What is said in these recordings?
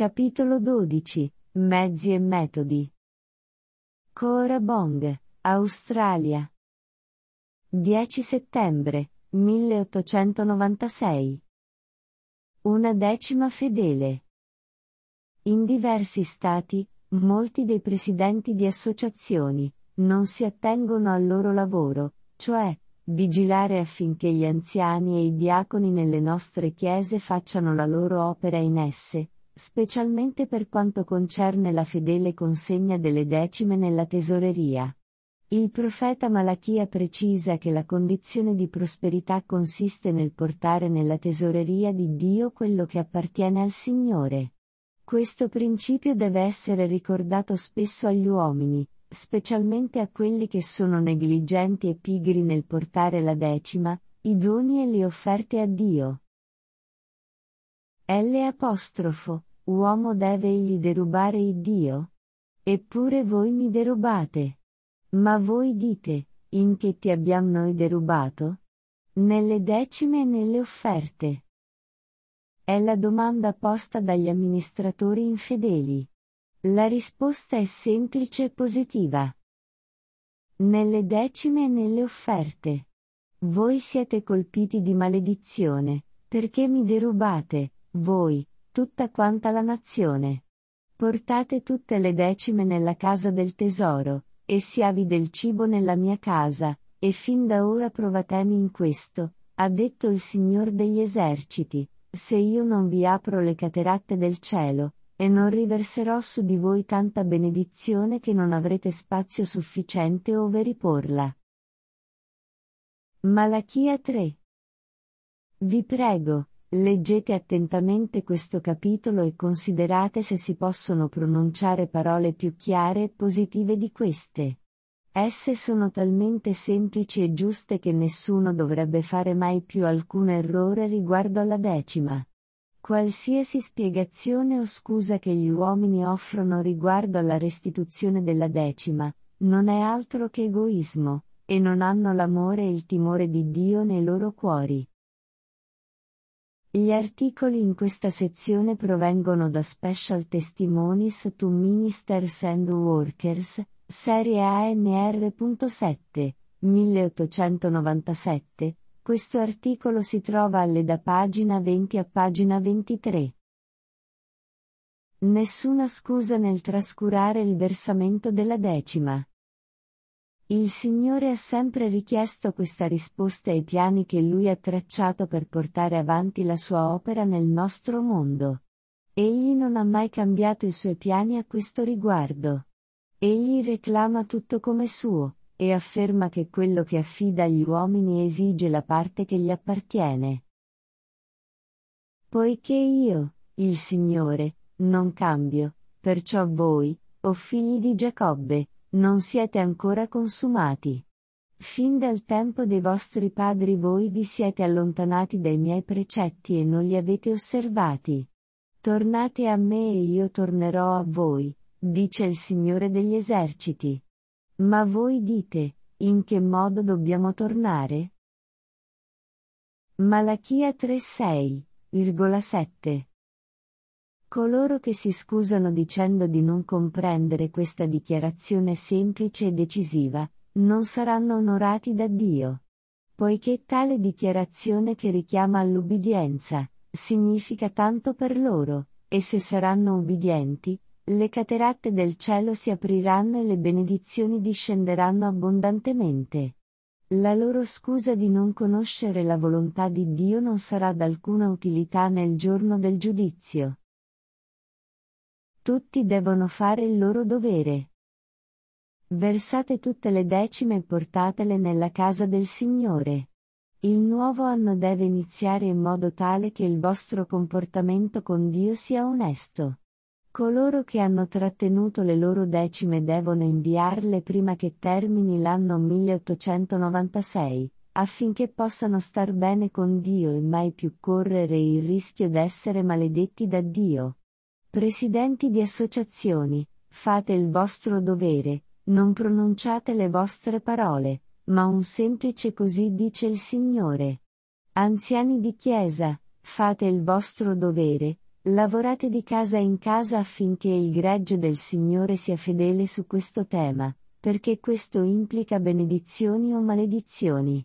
Capitolo 12. Mezzi e metodi. Koorabong, Australia. 10 settembre 1896. Una decima fedele. In diversi stati, molti dei presidenti di associazioni non si attengono al loro lavoro, cioè vigilare affinché gli anziani e i diaconi nelle nostre chiese facciano la loro opera in esse, specialmente per quanto concerne la fedele consegna delle decime nella tesoreria. Il profeta Malachia precisa che la condizione di prosperità consiste nel portare nella tesoreria di Dio quello che appartiene al Signore. Questo principio deve essere ricordato spesso agli uomini, specialmente a quelli che sono negligenti e pigri nel portare la decima, i doni e le offerte a Dio. Uomo deve egli derubare il Dio? Eppure voi mi derubate. Ma voi dite, in che ti abbiamo noi derubato? Nelle decime e nelle offerte. È la domanda posta dagli amministratori infedeli. La risposta è semplice e positiva. Nelle decime e nelle offerte. Voi siete colpiti di maledizione, perché mi derubate, voi, tutta quanta la nazione. Portate tutte le decime nella casa del tesoro, e siavi del cibo nella mia casa, e fin da ora provatemi in questo, ha detto il Signor degli eserciti, se io non vi apro le cateratte del cielo, e non riverserò su di voi tanta benedizione che non avrete spazio sufficiente ove riporla. Malachia 3. Vi prego, leggete attentamente questo capitolo e considerate se si possono pronunciare parole più chiare e positive di queste. Esse sono talmente semplici e giuste che nessuno dovrebbe fare mai più alcun errore riguardo alla decima. Qualsiasi spiegazione o scusa che gli uomini offrono riguardo alla restituzione della decima, non è altro che egoismo, e non hanno l'amore e il timore di Dio nei loro cuori. Gli articoli in questa sezione provengono da Special Testimonies to Ministers and Workers, serie ANR.7, 1897, questo articolo si trova da pagina 20 a pagina 23. Nessuna scusa nel trascurare il versamento della decima. Il Signore ha sempre richiesto questa risposta ai piani che Lui ha tracciato per portare avanti la sua opera nel nostro mondo. Egli non ha mai cambiato i suoi piani a questo riguardo. Egli reclama tutto come suo, e afferma che quello che affida agli uomini esige la parte che gli appartiene. Poiché io, il Signore, non cambio, perciò voi, o figli di Giacobbe, non siete ancora consumati. Fin dal tempo dei vostri padri voi vi siete allontanati dai miei precetti e non li avete osservati. Tornate a me e io tornerò a voi, dice il Signore degli eserciti. Ma voi dite, in che modo dobbiamo tornare? Malachia 3:6,7. Coloro che si scusano dicendo di non comprendere questa dichiarazione semplice e decisiva, non saranno onorati da Dio. Poiché tale dichiarazione che richiama all'ubbidienza, significa tanto per loro, e se saranno ubbidienti, le cateratte del cielo si apriranno e le benedizioni discenderanno abbondantemente. La loro scusa di non conoscere la volontà di Dio non sarà d'alcuna utilità nel giorno del giudizio. Tutti devono fare il loro dovere. Versate tutte le decime e portatele nella casa del Signore. Il nuovo anno deve iniziare in modo tale che il vostro comportamento con Dio sia onesto. Coloro che hanno trattenuto le loro decime devono inviarle prima che termini l'anno 1896, affinché possano star bene con Dio e mai più correre il rischio d'essere maledetti da Dio. Presidenti di associazioni, fate il vostro dovere, non pronunciate le vostre parole, ma un semplice così dice il Signore. Anziani di chiesa, fate il vostro dovere, Lavorate di casa in casa affinché il gregge del Signore sia fedele su questo tema, perché questo implica benedizioni o maledizioni.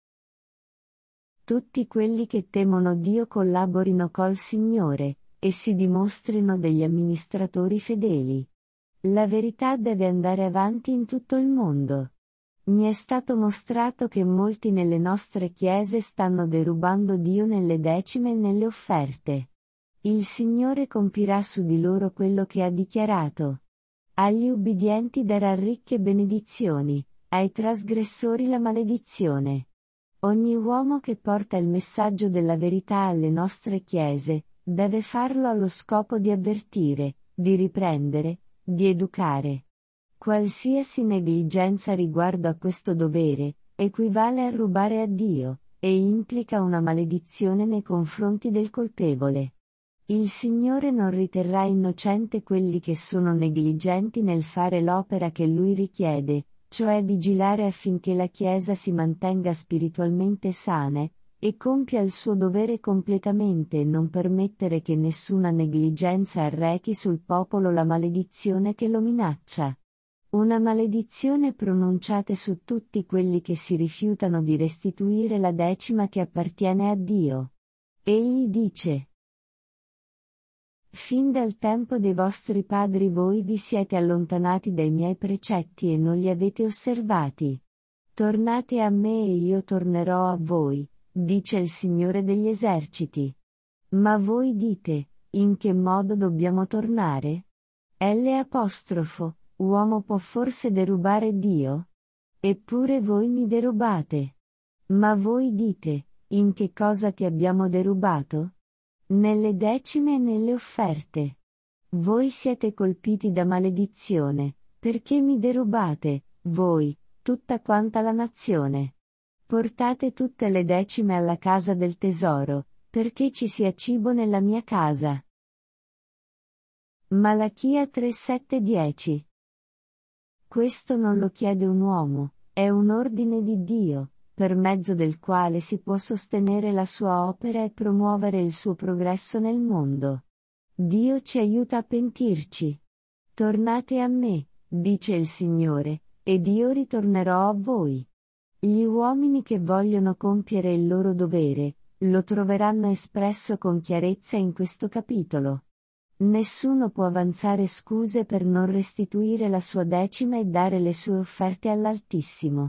Tutti quelli che temono Dio collaborino col Signore, e si dimostrino degli amministratori fedeli. La verità deve andare avanti in tutto il mondo. Mi è stato mostrato che molti nelle nostre chiese stanno derubando Dio nelle decime e nelle offerte. Il Signore compirà su di loro quello che ha dichiarato. Agli ubbidienti darà ricche benedizioni, ai trasgressori la maledizione. Ogni uomo che porta il messaggio della verità alle nostre chiese, deve farlo allo scopo di avvertire, di riprendere, di educare. Qualsiasi negligenza riguardo a questo dovere, equivale a rubare a Dio, e implica una maledizione nei confronti del colpevole. Il Signore non riterrà innocente quelli che sono negligenti nel fare l'opera che Lui richiede, cioè vigilare affinché la Chiesa si mantenga spiritualmente sana, e compia il suo dovere completamente e non permettere che nessuna negligenza arrechi sul popolo la maledizione che lo minaccia. Una maledizione pronunciata su tutti quelli che si rifiutano di restituire la decima che appartiene a Dio. Egli dice: Fin dal tempo dei vostri padri voi vi siete allontanati dai miei precetti e non li avete osservati. Tornate a me e io tornerò a voi, dice il Signore degli eserciti. Ma voi dite, in che modo dobbiamo tornare? Uomo può forse derubare Dio? Eppure voi mi derubate. Ma voi dite, in che cosa ti abbiamo derubato? Nelle decime e nelle offerte. Voi siete colpiti da maledizione, perché mi derubate, voi, tutta quanta la nazione. Portate tutte le decime alla casa del tesoro, perché ci sia cibo nella mia casa. Malachia 3:7-10. Questo non lo chiede un uomo, è un ordine di Dio, per mezzo del quale si può sostenere la sua opera e promuovere il suo progresso nel mondo. Dio ci aiuta a pentirci. Tornate a me, dice il Signore, ed io ritornerò a voi. Gli uomini che vogliono compiere il loro dovere, lo troveranno espresso con chiarezza in questo capitolo. Nessuno può avanzare scuse per non restituire la sua decima e dare le sue offerte all'Altissimo.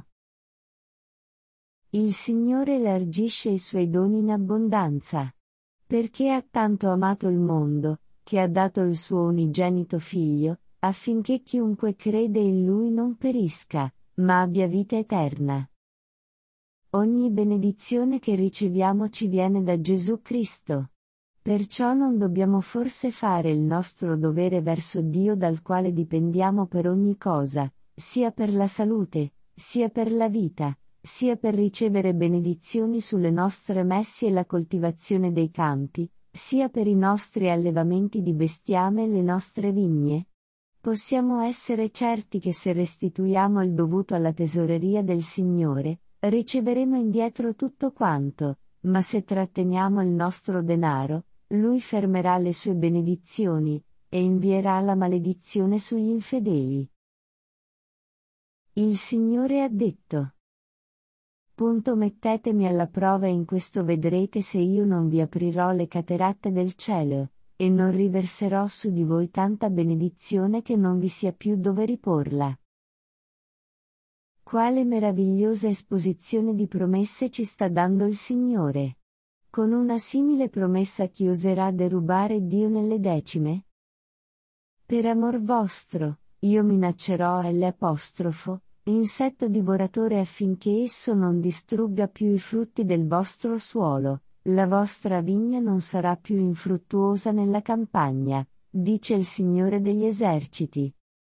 Il Signore elargisce i suoi doni in abbondanza. Perché ha tanto amato il mondo, che ha dato il suo unigenito Figlio, affinché chiunque crede in Lui non perisca, ma abbia vita eterna. Ogni benedizione che riceviamo ci viene da Gesù Cristo. Perciò non dobbiamo forse fare il nostro dovere verso Dio dal quale dipendiamo per ogni cosa, sia per la salute, sia per la vita, sia per ricevere benedizioni sulle nostre messi e la coltivazione dei campi, sia per i nostri allevamenti di bestiame e le nostre vigne? Possiamo essere certi che se restituiamo il dovuto alla tesoreria del Signore, riceveremo indietro tutto quanto, ma se tratteniamo il nostro denaro, Lui fermerà le sue benedizioni, e invierà la maledizione sugli infedeli. Il Signore ha detto: Mettetemi alla prova e in questo vedrete se io non vi aprirò le cateratte del cielo, e non riverserò su di voi tanta benedizione che non vi sia più dove riporla. Quale meravigliosa esposizione di promesse ci sta dando il Signore! Con una simile promessa chi oserà derubare Dio nelle decime? Per amor vostro, io minaccerò insetto divoratore affinché esso non distrugga più i frutti del vostro suolo, la vostra vigna non sarà più infruttuosa nella campagna, dice il Signore degli eserciti.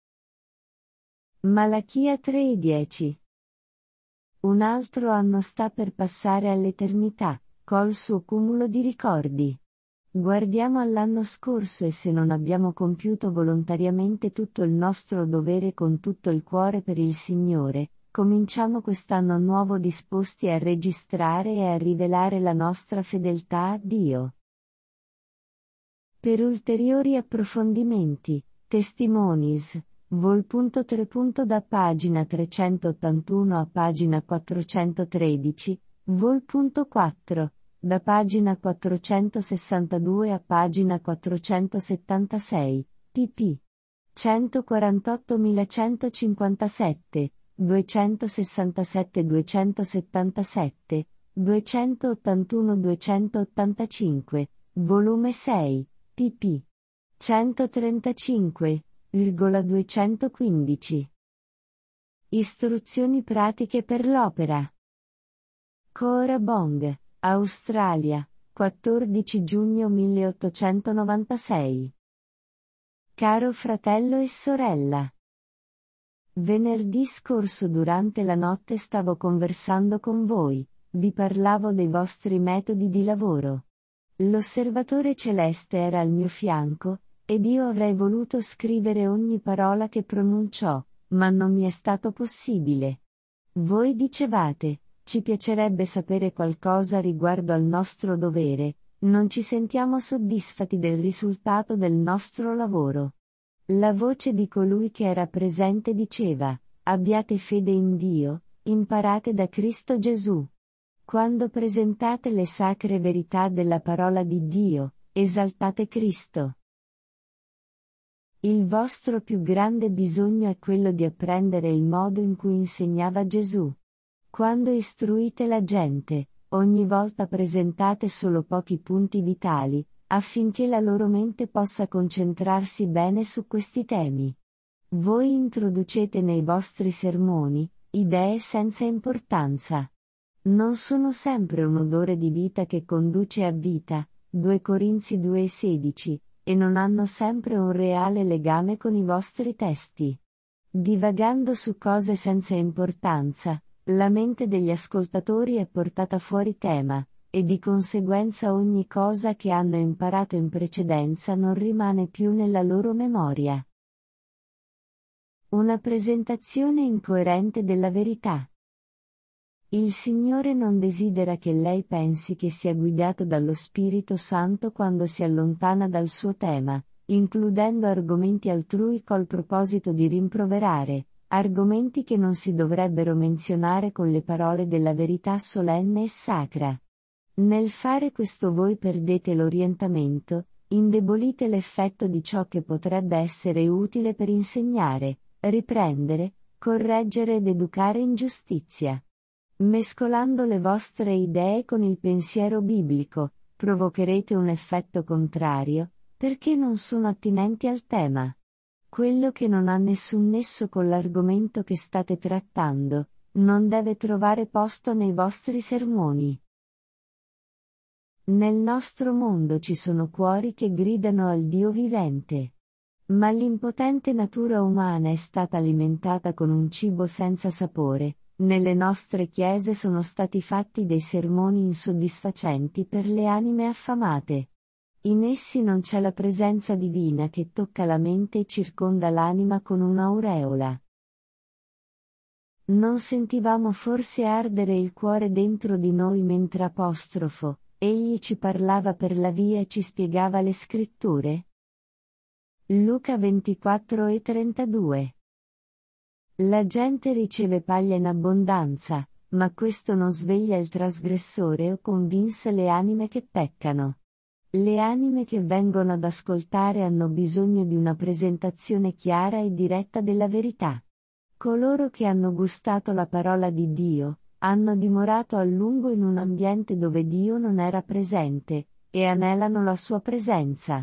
Malachia 3:10. Un altro anno sta per passare all'eternità, col suo cumulo di ricordi. Guardiamo all'anno scorso e se non abbiamo compiuto volontariamente tutto il nostro dovere con tutto il cuore per il Signore, cominciamo quest'anno nuovo disposti a registrare e a rivelare la nostra fedeltà a Dio. Per ulteriori approfondimenti, testimonies, vol.3. Da pagina 381 a pagina 413, vol.4, da pagina 462 a pagina 476, pp. 148.157, 267-277, 281-285, volume 6, pp. 135,215. Istruzioni pratiche per l'opera. Cora Bong, Australia, 14 giugno 1896. Caro fratello e sorella. Venerdì scorso durante la notte stavo conversando con voi, vi parlavo dei vostri metodi di lavoro. L'osservatore celeste era al mio fianco, ed io avrei voluto scrivere ogni parola che pronunciò, ma non mi è stato possibile. Voi dicevate, ci piacerebbe sapere qualcosa riguardo al nostro dovere, non ci sentiamo soddisfatti del risultato del nostro lavoro. La voce di colui che era presente diceva, abbiate fede in Dio, imparate da Cristo Gesù. Quando presentate le sacre verità della parola di Dio, esaltate Cristo. Il vostro più grande bisogno è quello di apprendere il modo in cui insegnava Gesù. Quando istruite la gente, ogni volta presentate solo pochi punti vitali, affinché la loro mente possa concentrarsi bene su questi temi. Voi introducete nei vostri sermoni idee senza importanza. Non sono sempre un odore di vita che conduce a vita, 2 Corinzi 2,16, e non hanno sempre un reale legame con i vostri testi. Divagando su cose senza importanza, la mente degli ascoltatori è portata fuori tema, e di conseguenza ogni cosa che hanno imparato in precedenza non rimane più nella loro memoria. Una presentazione incoerente della verità. Il Signore non desidera che lei pensi che sia guidato dallo Spirito Santo quando si allontana dal suo tema, includendo argomenti altrui col proposito di rimproverare, argomenti che non si dovrebbero menzionare con le parole della verità solenne e sacra. Nel fare questo voi perdete l'orientamento, indebolite l'effetto di ciò che potrebbe essere utile per insegnare, riprendere, correggere ed educare in giustizia. Mescolando le vostre idee con il pensiero biblico, provocherete un effetto contrario, perché non sono attinenti al tema. Quello che non ha nessun nesso con l'argomento che state trattando, non deve trovare posto nei vostri sermoni. Nel nostro mondo ci sono cuori che gridano al Dio vivente. Ma l'impotente natura umana è stata alimentata con un cibo senza sapore. Nelle nostre chiese sono stati fatti dei sermoni insoddisfacenti per le anime affamate. In essi non c'è la presenza divina che tocca la mente e circonda l'anima con un'aureola. Non sentivamo forse ardere il cuore dentro di noi mentre egli ci parlava per la via e ci spiegava le scritture? Luca 24:32. La gente riceve paglia in abbondanza, ma questo non sveglia il trasgressore o convinse le anime che peccano. Le anime che vengono ad ascoltare hanno bisogno di una presentazione chiara e diretta della verità. Coloro che hanno gustato la parola di Dio, hanno dimorato a lungo in un ambiente dove Dio non era presente, e anelano la sua presenza.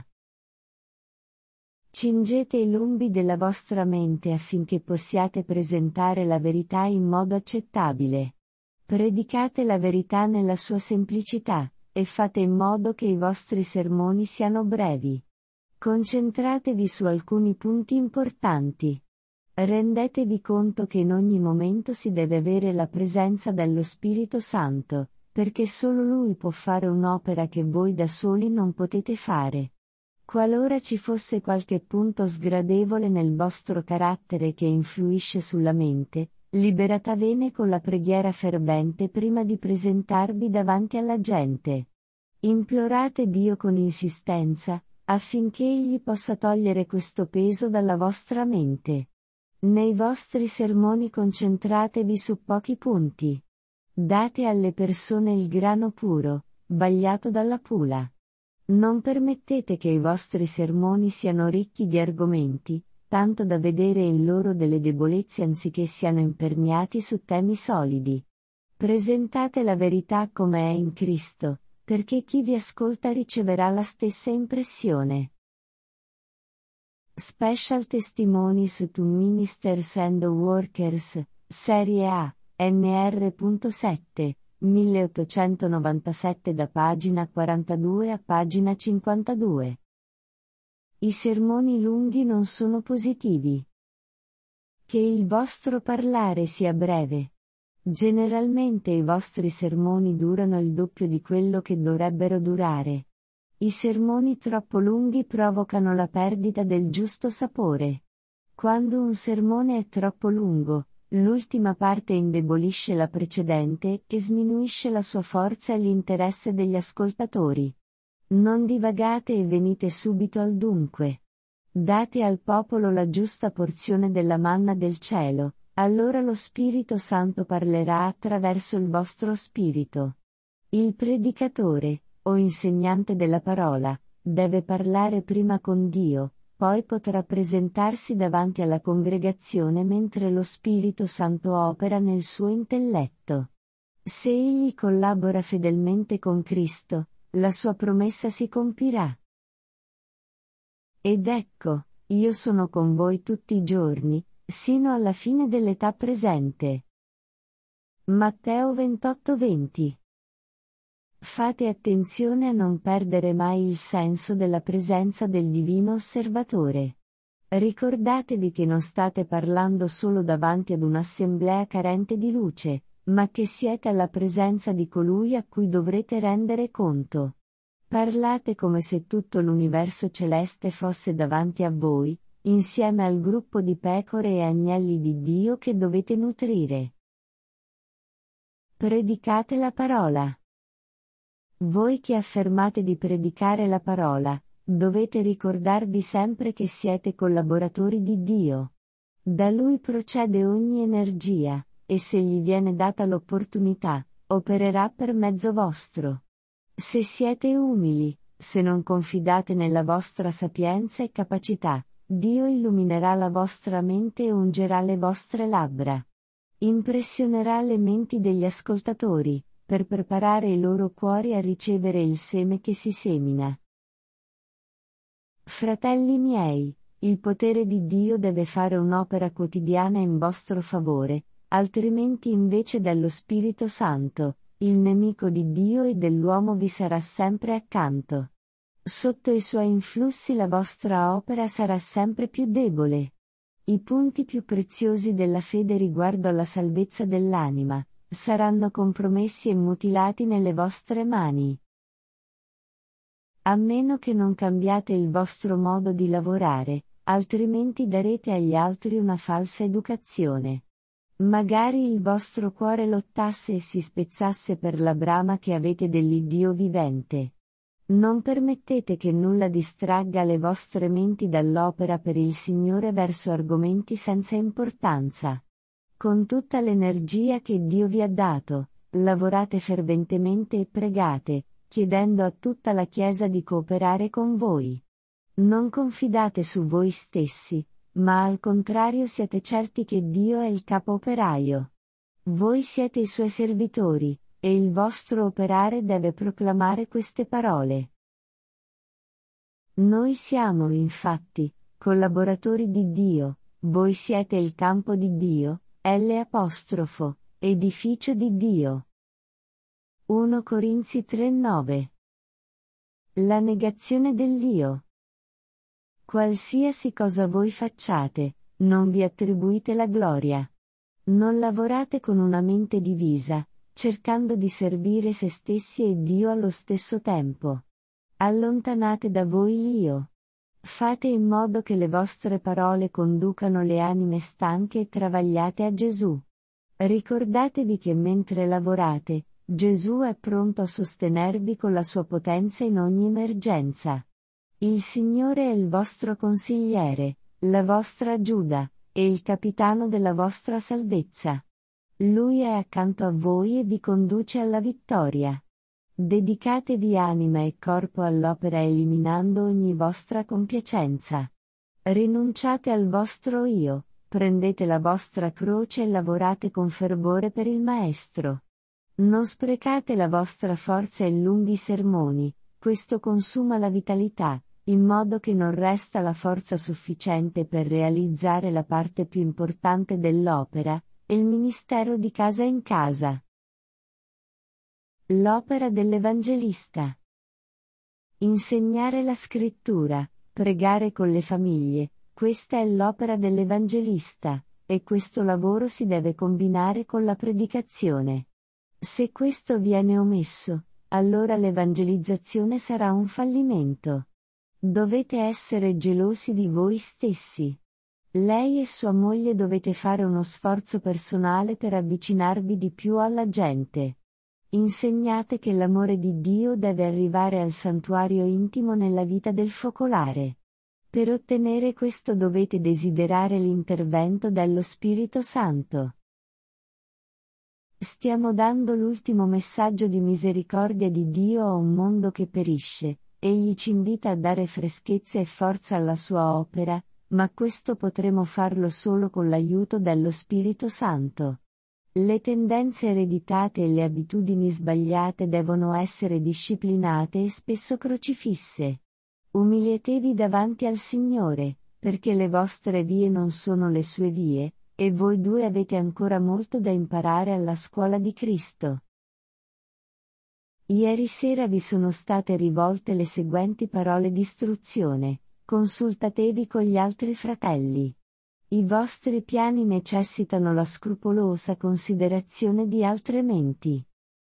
Cingete i lombi della vostra mente affinché possiate presentare la verità in modo accettabile. Predicate la verità nella sua semplicità, e fate in modo che i vostri sermoni siano brevi. Concentratevi su alcuni punti importanti. Rendetevi conto che in ogni momento si deve avere la presenza dello Spirito Santo, perché solo Lui può fare un'opera che voi da soli non potete fare. Qualora ci fosse qualche punto sgradevole nel vostro carattere che influisce sulla mente, liberatevene con la preghiera fervente prima di presentarvi davanti alla gente. Implorate Dio con insistenza, affinché Egli possa togliere questo peso dalla vostra mente. Nei vostri sermoni concentratevi su pochi punti. Date alle persone il grano puro, vagliato dalla pula. Non permettete che i vostri sermoni siano ricchi di argomenti, tanto da vedere in loro delle debolezze anziché siano imperniati su temi solidi. Presentate la verità come è in Cristo, perché chi vi ascolta riceverà la stessa impressione. Special Testimonies to Ministers and Workers, Serie A, NR.7, 1897 da pagina 42 a pagina 52. I sermoni lunghi non sono positivi. Che il vostro parlare sia breve. Generalmente i vostri sermoni durano il doppio di quello che dovrebbero durare. I sermoni troppo lunghi provocano la perdita del giusto sapore. Quando un sermone è troppo lungo, l'ultima parte indebolisce la precedente e sminuisce la sua forza e l'interesse degli ascoltatori. Non divagate e venite subito al dunque. Date al popolo la giusta porzione della manna del cielo, allora lo Spirito Santo parlerà attraverso il vostro spirito. Il predicatore, o insegnante della parola, deve parlare prima con Dio, poi potrà presentarsi davanti alla congregazione mentre lo Spirito Santo opera nel suo intelletto. Se egli collabora fedelmente con Cristo, la sua promessa si compirà. Ed ecco, io sono con voi tutti i giorni, sino alla fine dell'età presente. Matteo 28:20. Fate attenzione a non perdere mai il senso della presenza del Divino Osservatore. Ricordatevi che non state parlando solo davanti ad un'assemblea carente di luce, ma che siete alla presenza di colui a cui dovrete rendere conto. Parlate come se tutto l'universo celeste fosse davanti a voi, insieme al gruppo di pecore e agnelli di Dio che dovete nutrire. Predicate la parola. Voi che affermate di predicare la parola, dovete ricordarvi sempre che siete collaboratori di Dio. Da Lui procede ogni energia, e se gli viene data l'opportunità, opererà per mezzo vostro. Se siete umili, se non confidate nella vostra sapienza e capacità, Dio illuminerà la vostra mente e ungerà le vostre labbra. Impressionerà le menti degli ascoltatori, per preparare i loro cuori a ricevere il seme che si semina. Fratelli miei, il potere di Dio deve fare un'opera quotidiana in vostro favore, altrimenti invece dello Spirito Santo, il nemico di Dio e dell'uomo vi sarà sempre accanto. Sotto i suoi influssi la vostra opera sarà sempre più debole. I punti più preziosi della fede riguardo alla salvezza dell'anima, saranno compromessi e mutilati nelle vostre mani. A meno che non cambiate il vostro modo di lavorare, altrimenti darete agli altri una falsa educazione. Magari il vostro cuore lottasse e si spezzasse per la brama che avete dell'Iddio vivente. Non permettete che nulla distragga le vostre menti dall'opera per il Signore verso argomenti senza importanza. Con tutta l'energia che Dio vi ha dato, lavorate ferventemente e pregate, chiedendo a tutta la Chiesa di cooperare con voi. Non confidate su voi stessi, ma al contrario siate certi che Dio è il capo operaio. Voi siete i suoi servitori, e il vostro operare deve proclamare queste parole. Noi siamo, infatti, collaboratori di Dio, voi siete il campo di Dio, edificio di Dio. 1 Corinzi 3:9. La negazione dell'Io. Qualsiasi cosa voi facciate, non vi attribuite la gloria. Non lavorate con una mente divisa, cercando di servire se stessi e Dio allo stesso tempo. Allontanate da voi l'Io. Fate in modo che le vostre parole conducano le anime stanche e travagliate a Gesù. Ricordatevi che mentre lavorate, Gesù è pronto a sostenervi con la sua potenza in ogni emergenza. Il Signore è il vostro consigliere, la vostra Giuda, e il capitano della vostra salvezza. Lui è accanto a voi e vi conduce alla vittoria. Dedicatevi anima e corpo all'opera eliminando ogni vostra compiacenza. Rinunciate al vostro io, prendete la vostra croce e lavorate con fervore per il Maestro. Non sprecate la vostra forza in lunghi sermoni, questo consuma la vitalità, in modo che non resta la forza sufficiente per realizzare la parte più importante dell'opera, il ministero di casa in casa. L'opera dell'Evangelista. Insegnare la scrittura, pregare con le famiglie, questa è l'opera dell'Evangelista, e questo lavoro si deve combinare con la predicazione. Se questo viene omesso, allora l'evangelizzazione sarà un fallimento. Dovete essere gelosi di voi stessi. Lei e sua moglie dovete fare uno sforzo personale per avvicinarvi di più alla gente. Insegnate che l'amore di Dio deve arrivare al santuario intimo nella vita del focolare. Per ottenere questo dovete desiderare l'intervento dello Spirito Santo. Stiamo dando l'ultimo messaggio di misericordia di Dio a un mondo che perisce. Egli ci invita a dare freschezza e forza alla sua opera, ma questo potremo farlo solo con l'aiuto dello Spirito Santo. Le tendenze ereditate e le abitudini sbagliate devono essere disciplinate e spesso crocifisse. Umilietevi davanti al Signore, perché le vostre vie non sono le sue vie, e voi due avete ancora molto da imparare alla scuola di Cristo. Ieri sera vi sono state rivolte le seguenti parole di istruzione: consultatevi con gli altri fratelli. I vostri piani necessitano la scrupolosa considerazione di altre menti.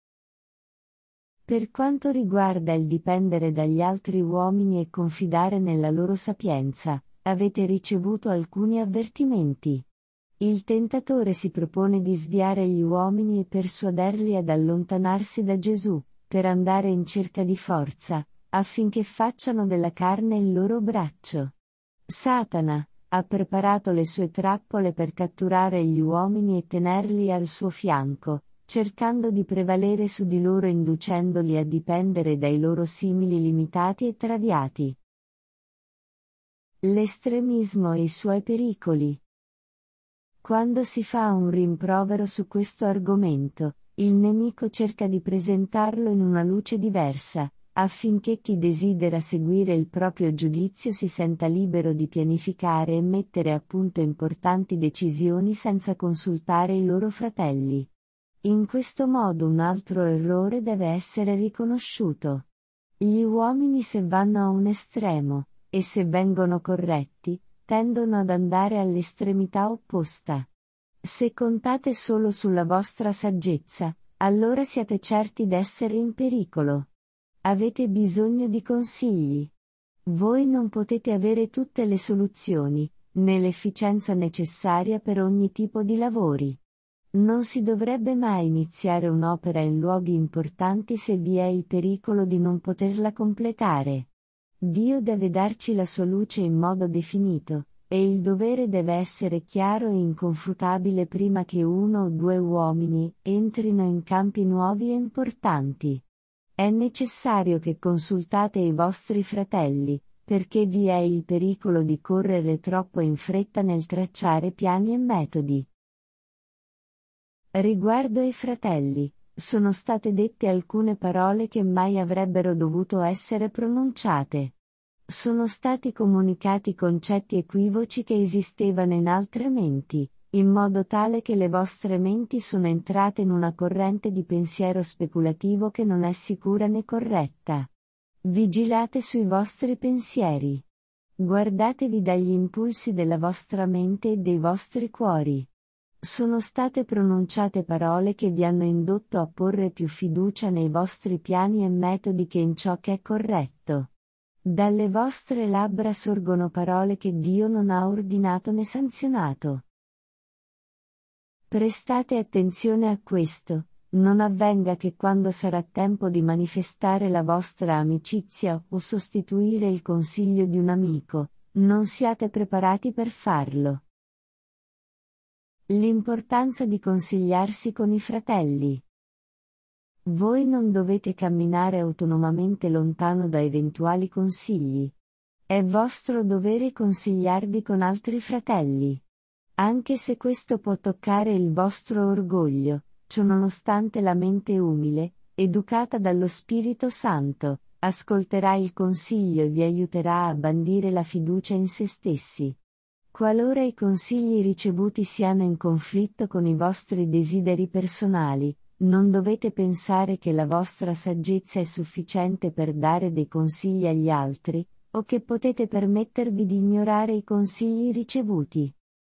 Per quanto riguarda il dipendere dagli altri uomini e confidare nella loro sapienza, avete ricevuto alcuni avvertimenti. Il tentatore si propone di sviare gli uomini e persuaderli ad allontanarsi da Gesù, per andare in cerca di forza, affinché facciano della carne il loro braccio. Satana ha preparato le sue trappole per catturare gli uomini e tenerli al suo fianco, cercando di prevalere su di loro inducendoli a dipendere dai loro simili limitati e traviati. L'estremismo e i suoi pericoli. Quando si fa un rimprovero su questo argomento, il nemico cerca di presentarlo in una luce diversa, affinché chi desidera seguire il proprio giudizio si senta libero di pianificare e mettere a punto importanti decisioni senza consultare i loro fratelli. In questo modo un altro errore deve essere riconosciuto. Gli uomini, se vanno a un estremo, e se vengono corretti, tendono ad andare all'estremità opposta. Se contate solo sulla vostra saggezza, allora siate certi d'essere in pericolo. Avete bisogno di consigli. Voi non potete avere tutte le soluzioni, né l'efficienza necessaria per ogni tipo di lavori. Non si dovrebbe mai iniziare un'opera in luoghi importanti se vi è il pericolo di non poterla completare. Dio deve darci la sua luce in modo definito, e il dovere deve essere chiaro e inconfutabile prima che uno o due uomini entrino in campi nuovi e importanti. È necessario che consultate i vostri fratelli, perché vi è il pericolo di correre troppo in fretta nel tracciare piani e metodi. Riguardo ai fratelli, sono state dette alcune parole che mai avrebbero dovuto essere pronunciate. Sono stati comunicati concetti equivoci che esistevano in altre menti, in modo tale che le vostre menti sono entrate in una corrente di pensiero speculativo che non è sicura né corretta. Vigilate sui vostri pensieri. Guardatevi dagli impulsi della vostra mente e dei vostri cuori. Sono state pronunciate parole che vi hanno indotto a porre più fiducia nei vostri piani e metodi che in ciò che è corretto. Dalle vostre labbra sorgono parole che Dio non ha ordinato né sanzionato. Prestate attenzione a questo: non avvenga che quando sarà tempo di manifestare la vostra amicizia o sostituire il consiglio di un amico, non siate preparati per farlo. L'importanza di consigliarsi con i fratelli. Voi non dovete camminare autonomamente lontano da eventuali consigli. È vostro dovere consigliarvi con altri fratelli. Anche se questo può toccare il vostro orgoglio, ciononostante la mente umile, educata dallo Spirito Santo, ascolterà il consiglio e vi aiuterà a bandire la fiducia in se stessi. Qualora i consigli ricevuti siano in conflitto con i vostri desideri personali, non dovete pensare che la vostra saggezza è sufficiente per dare dei consigli agli altri, o che potete permettervi di ignorare i consigli ricevuti.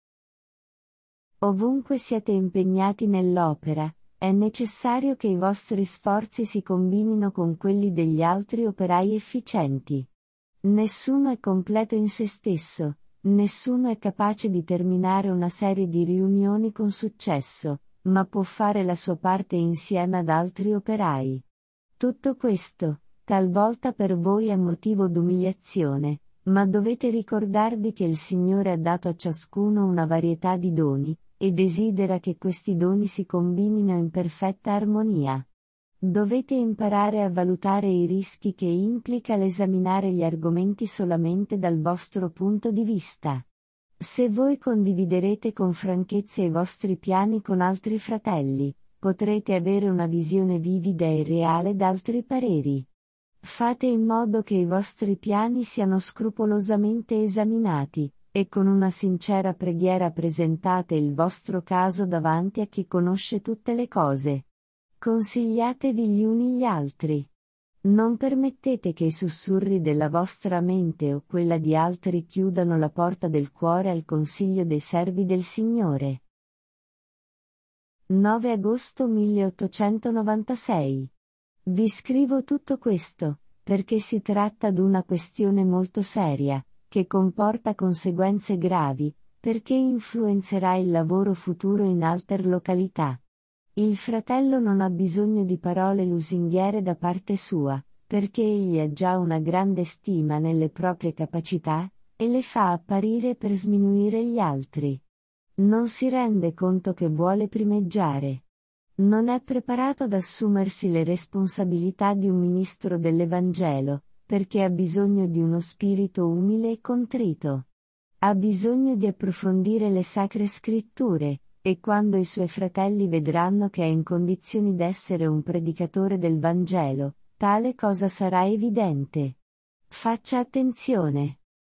Ovunque siete impegnati nell'opera, è necessario che i vostri sforzi si combinino con quelli degli altri operai efficienti. Nessuno è completo in se stesso, nessuno è capace di terminare una serie di riunioni con successo, ma può fare la sua parte insieme ad altri operai. Tutto questo, talvolta per voi è motivo d'umiliazione, ma dovete ricordarvi che il Signore ha dato a ciascuno una varietà di doni, e desidera che questi doni si combinino in perfetta armonia. Dovete imparare a valutare i rischi che implica l'esaminare gli argomenti solamente dal vostro punto di vista. Se voi condividerete con franchezza i vostri piani con altri fratelli, potrete avere una visione vivida e reale d'altri pareri. Fate in modo che i vostri piani siano scrupolosamente esaminati, e con una sincera preghiera presentate il vostro caso davanti a chi conosce tutte le cose. Consigliatevi gli uni gli altri. Non permettete che i sussurri della vostra mente o quella di altri chiudano la porta del cuore al consiglio dei servi del Signore. 9 agosto 1896. Vi scrivo tutto questo, perché si tratta d'una questione molto seria, che comporta conseguenze gravi, perché influenzerà il lavoro futuro in altre località. Il fratello non ha bisogno di parole lusinghiere da parte sua, perché egli ha già una grande stima nelle proprie capacità, e le fa apparire per sminuire gli altri. Non si rende conto che vuole primeggiare. Non è preparato ad assumersi le responsabilità di un ministro dell'Evangelo, perché ha bisogno di uno spirito umile e contrito. Ha bisogno di approfondire le sacre scritture, e quando i suoi fratelli vedranno che è in condizioni d'essere un predicatore del Vangelo, tale cosa sarà evidente. Faccia attenzione.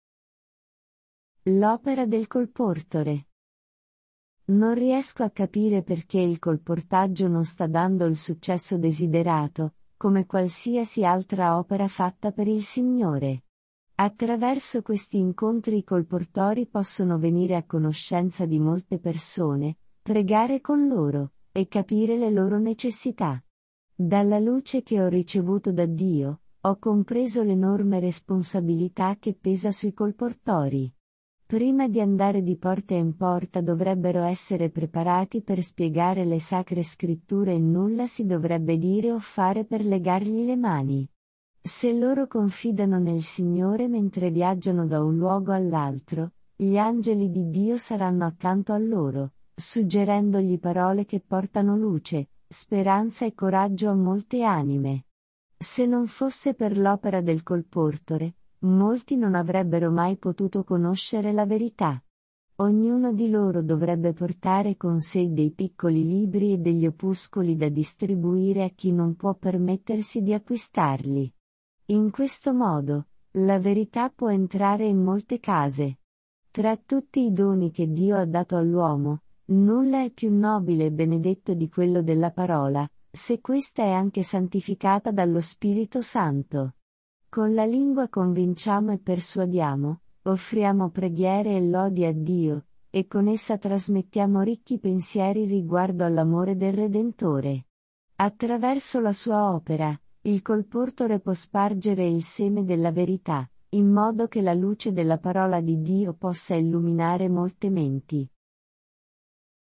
L'opera del colportore. Non riesco a capire perché il colportaggio non sta dando il successo desiderato, come qualsiasi altra opera fatta per il Signore. Attraverso questi incontri i colportori possono venire a conoscenza di molte persone, pregare con loro, e capire le loro necessità. Dalla luce che ho ricevuto da Dio, ho compreso l'enorme responsabilità che pesa sui colportori. Prima di andare di porta in porta dovrebbero essere preparati per spiegare le sacre scritture e nulla si dovrebbe dire o fare per legargli le mani. Se loro confidano nel Signore mentre viaggiano da un luogo all'altro, gli angeli di Dio saranno accanto a loro, suggerendogli parole che portano luce, speranza e coraggio a molte anime. Se non fosse per l'opera del colportore, molti non avrebbero mai potuto conoscere la verità. Ognuno di loro dovrebbe portare con sé dei piccoli libri e degli opuscoli da distribuire a chi non può permettersi di acquistarli. In questo modo, la verità può entrare in molte case. Tra tutti i doni che Dio ha dato all'uomo, nulla è più nobile e benedetto di quello della parola, se questa è anche santificata dallo Spirito Santo. Con la lingua convinciamo e persuadiamo, offriamo preghiere e lodi a Dio, e con essa trasmettiamo ricchi pensieri riguardo all'amore del Redentore. Attraverso la sua opera, il colportore può spargere il seme della verità, in modo che la luce della parola di Dio possa illuminare molte menti.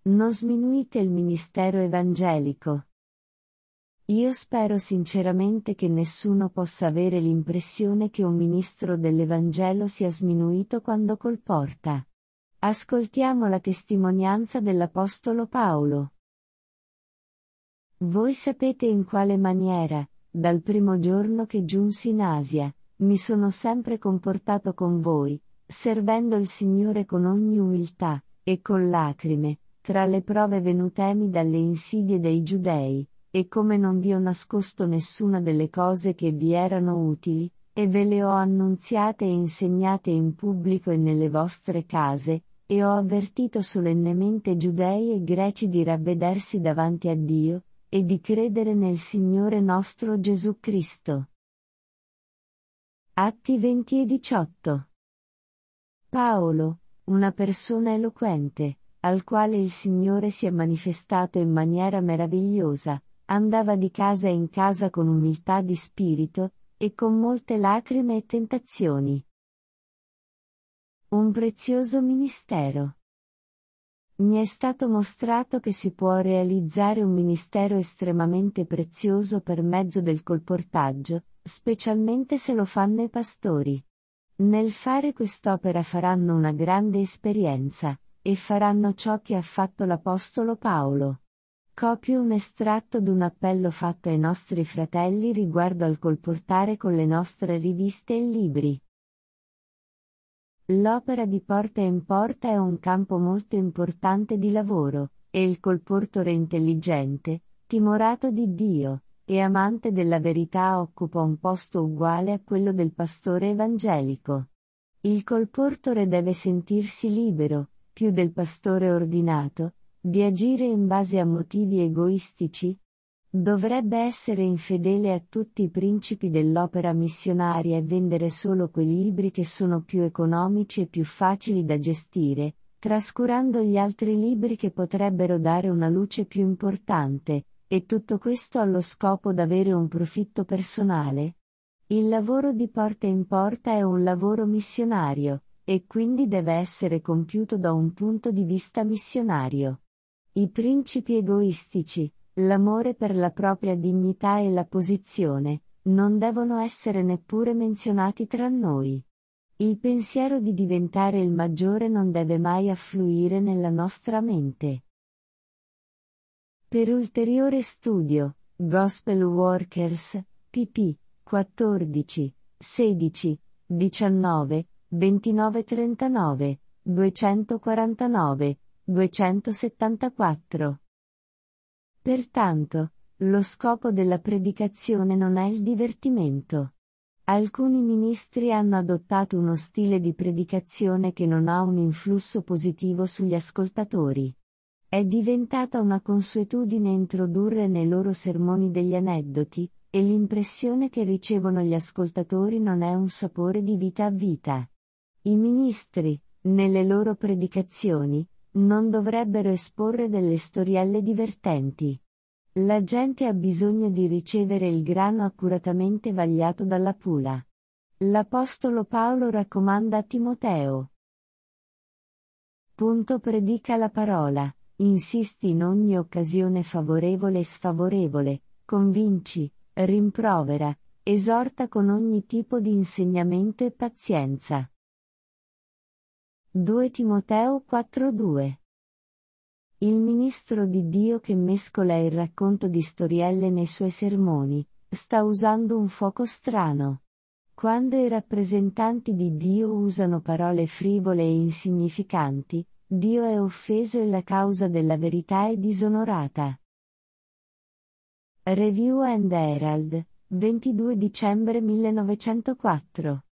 Non sminuite il ministero evangelico. Io spero sinceramente che nessuno possa avere l'impressione che un ministro dell'Evangelo sia sminuito quando colporta. Ascoltiamo la testimonianza dell'Apostolo Paolo. Voi sapete in quale maniera, dal primo giorno che giunsi in Asia, mi sono sempre comportato con voi, servendo il Signore con ogni umiltà, e con lacrime, tra le prove venutemi dalle insidie dei Giudei, e come non vi ho nascosto nessuna delle cose che vi erano utili, e ve le ho annunziate e insegnate in pubblico e nelle vostre case, e ho avvertito solennemente Giudei e Greci di ravvedersi davanti a Dio, e di credere nel Signore nostro Gesù Cristo. Atti 20 e 18. Paolo, una persona eloquente, al quale il Signore si è manifestato in maniera meravigliosa, andava di casa in casa con umiltà di spirito, e con molte lacrime e tentazioni. Un prezioso ministero. Mi è stato mostrato che si può realizzare un ministero estremamente prezioso per mezzo del colportaggio, specialmente se lo fanno i pastori. Nel fare quest'opera faranno una grande esperienza, e faranno ciò che ha fatto l'Apostolo Paolo. Copio un estratto d'un appello fatto ai nostri fratelli riguardo al colportare con le nostre riviste e libri. L'opera di porta in porta è un campo molto importante di lavoro, e il colportore intelligente, timorato di Dio, e amante della verità occupa un posto uguale a quello del pastore evangelico. Il colportore deve sentirsi libero, più del pastore ordinato, di agire in base a motivi egoistici? Dovrebbe essere infedele a tutti i principi dell'opera missionaria e vendere solo quei libri che sono più economici e più facili da gestire, trascurando gli altri libri che potrebbero dare una luce più importante, e tutto questo allo scopo d'avere un profitto personale? Il lavoro di porta in porta è un lavoro missionario, e quindi deve essere compiuto da un punto di vista missionario. I principi egoistici, l'amore per la propria dignità e la posizione, non devono essere neppure menzionati tra noi. Il pensiero di diventare il maggiore non deve mai affluire nella nostra mente. Per ulteriore studio, Gospel Workers, pp. 14, 16, 19, 29-39, 249, 274. Pertanto, lo scopo della predicazione non è il divertimento. Alcuni ministri hanno adottato uno stile di predicazione che non ha un influsso positivo sugli ascoltatori. È diventata una consuetudine introdurre nei loro sermoni degli aneddoti, e l'impressione che ricevono gli ascoltatori non è un sapore di vita a vita. I ministri, nelle loro predicazioni, non dovrebbero esporre delle storielle divertenti. La gente ha bisogno di ricevere il grano accuratamente vagliato dalla pula. L'Apostolo Paolo raccomanda a Timoteo. Predica la parola, insisti in ogni occasione favorevole e sfavorevole, convinci, rimprovera, esorta con ogni tipo di insegnamento e pazienza. 2 Timoteo 4:2. Il ministro di Dio che mescola il racconto di storielle nei suoi sermoni, sta usando un fuoco strano. Quando i rappresentanti di Dio usano parole frivole e insignificanti, Dio è offeso e la causa della verità è disonorata. Review and Herald, 22 dicembre 1904